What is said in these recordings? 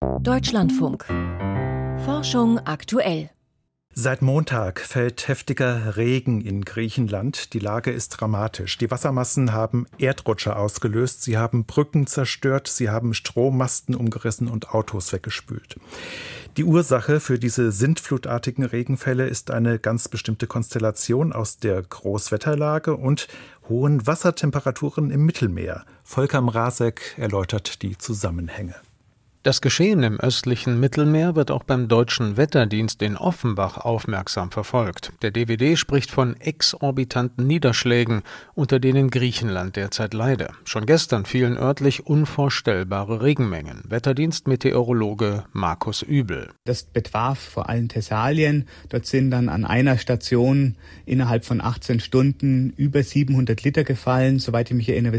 Deutschlandfunk. Forschung aktuell. Seit Montag fällt heftiger Regen in Griechenland. Die Lage ist dramatisch. Die Wassermassen haben Erdrutsche ausgelöst, sie haben Brücken zerstört, sie haben Strommasten umgerissen und Autos weggespült. Die Ursache für diese sintflutartigen Regenfälle ist eine ganz bestimmte Konstellation aus der Großwetterlage und hohen Wassertemperaturen im Mittelmeer. Volker Mrazek erläutert die Zusammenhänge. Das Geschehen im östlichen Mittelmeer wird auch beim Deutschen Wetterdienst in Offenbach aufmerksam verfolgt. Der DWD spricht von exorbitanten Niederschlägen, unter denen Griechenland derzeit leide. Schon gestern fielen örtlich unvorstellbare Regenmengen. Wetterdienst-Meteorologe Markus Übel. Das betraf vor allem Thessalien. Dort sind dann an einer Station innerhalb von 18 Stunden über 700 Liter gefallen. Soweit ich mich erinnere,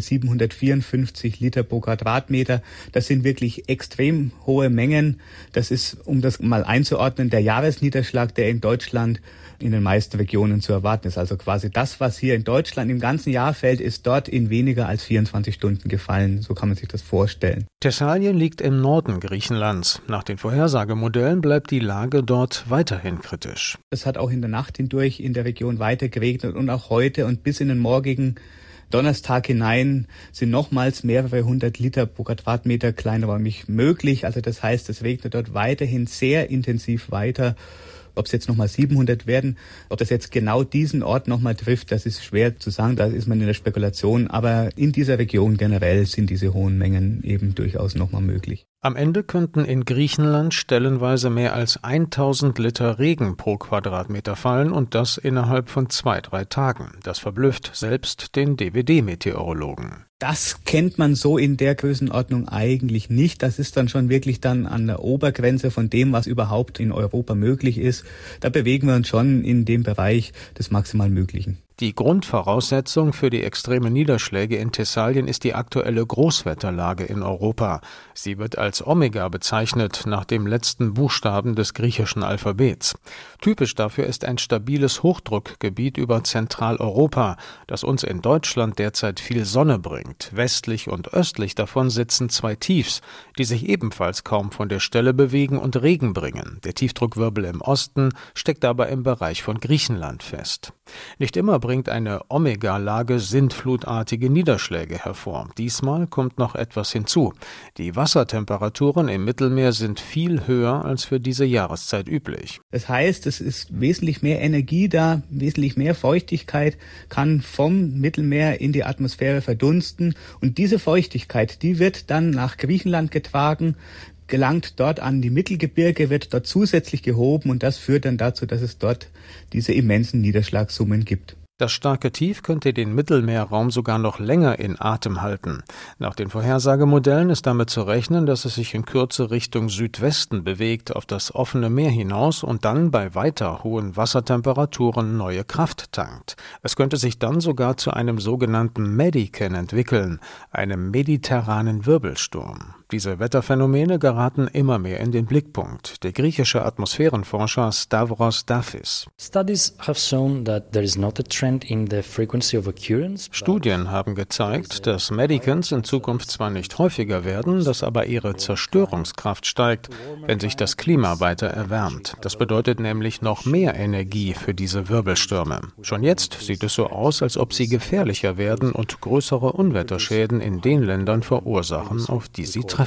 754 Liter pro Quadratmeter. Das sind wirklich extrem hohe Mengen. Das ist, um das mal einzuordnen, der Jahresniederschlag, der in Deutschland in den meisten Regionen zu erwarten ist. Also quasi das, was hier in Deutschland im ganzen Jahr fällt, ist dort in weniger als 24 Stunden gefallen. So kann man sich das vorstellen. Thessalien liegt im Norden Griechenlands. Nach den Vorhersagemodellen bleibt die Lage dort weiterhin kritisch. Es hat auch in der Nacht hindurch in der Region weiter geregnet und auch heute und bis in den morgigen Donnerstag hinein sind nochmals mehrere hundert Liter pro Quadratmeter kleinräumig möglich. Also das heißt, es regnet dort weiterhin sehr intensiv weiter. Ob es jetzt nochmal 700 werden, ob das jetzt genau diesen Ort nochmal trifft, das ist schwer zu sagen, da ist man in der Spekulation. Aber in dieser Region generell sind diese hohen Mengen eben durchaus nochmal möglich. Am Ende könnten in Griechenland stellenweise mehr als 1000 Liter Regen pro Quadratmeter fallen und das innerhalb von 2-3 Tagen. Das verblüfft selbst den DWD-Meteorologen. Das kennt man so in der Größenordnung eigentlich nicht. Das ist dann schon wirklich dann an der Obergrenze von dem, was überhaupt in Europa möglich ist. Da bewegen wir uns schon in dem Bereich des maximal Möglichen. Die Grundvoraussetzung für die extremen Niederschläge in Thessalien ist die aktuelle Großwetterlage in Europa. Sie wird als Omega bezeichnet, nach dem letzten Buchstaben des griechischen Alphabets. Typisch dafür ist ein stabiles Hochdruckgebiet über Zentraleuropa, das uns in Deutschland derzeit viel Sonne bringt. Westlich und östlich davon sitzen zwei Tiefs, die sich ebenfalls kaum von der Stelle bewegen und Regen bringen. Der Tiefdruckwirbel im Osten steckt aber im Bereich von Griechenland fest. Nicht immer bringt eine Omega-Lage sintflutartige Niederschläge hervor. Diesmal kommt noch etwas hinzu. Die Wassertemperaturen im Mittelmeer sind viel höher als für diese Jahreszeit üblich. Das heißt, es ist wesentlich mehr Energie da, wesentlich mehr Feuchtigkeit kann vom Mittelmeer in die Atmosphäre verdunsten. Und diese Feuchtigkeit, die wird dann nach Griechenland getragen, gelangt dort an die Mittelgebirge, wird dort zusätzlich gehoben und das führt dann dazu, dass es dort diese immensen Niederschlagssummen gibt. Das starke Tief könnte den Mittelmeerraum sogar noch länger in Atem halten. Nach den Vorhersagemodellen ist damit zu rechnen, dass es sich in Kürze Richtung Südwesten bewegt, auf das offene Meer hinaus und dann bei weiter hohen Wassertemperaturen neue Kraft tankt. Es könnte sich dann sogar zu einem sogenannten Medican entwickeln, einem mediterranen Wirbelsturm. Diese Wetterphänomene geraten immer mehr in den Blickpunkt. Der griechische Atmosphärenforscher Stavros Dafis. Studien haben gezeigt, dass Medicans in Zukunft zwar nicht häufiger werden, dass aber ihre Zerstörungskraft steigt, wenn sich das Klima weiter erwärmt. Das bedeutet nämlich noch mehr Energie für diese Wirbelstürme. Schon jetzt sieht es so aus, als ob sie gefährlicher werden und größere Unwetterschäden in den Ländern verursachen, auf die sie treffen.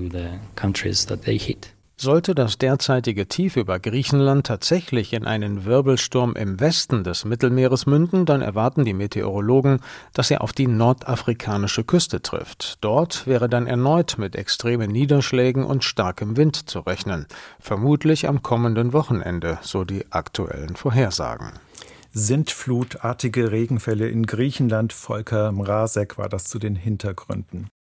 Sollte das derzeitige Tief über Griechenland tatsächlich in einen Wirbelsturm im Westen des Mittelmeeres münden, dann erwarten die Meteorologen, dass er auf die nordafrikanische Küste trifft. Dort wäre dann erneut mit extremen Niederschlägen und starkem Wind zu rechnen. Vermutlich am kommenden Wochenende, so die aktuellen Vorhersagen. Sintflutartige Regenfälle in Griechenland. Volker Mrazek war das zu den Hintergründen.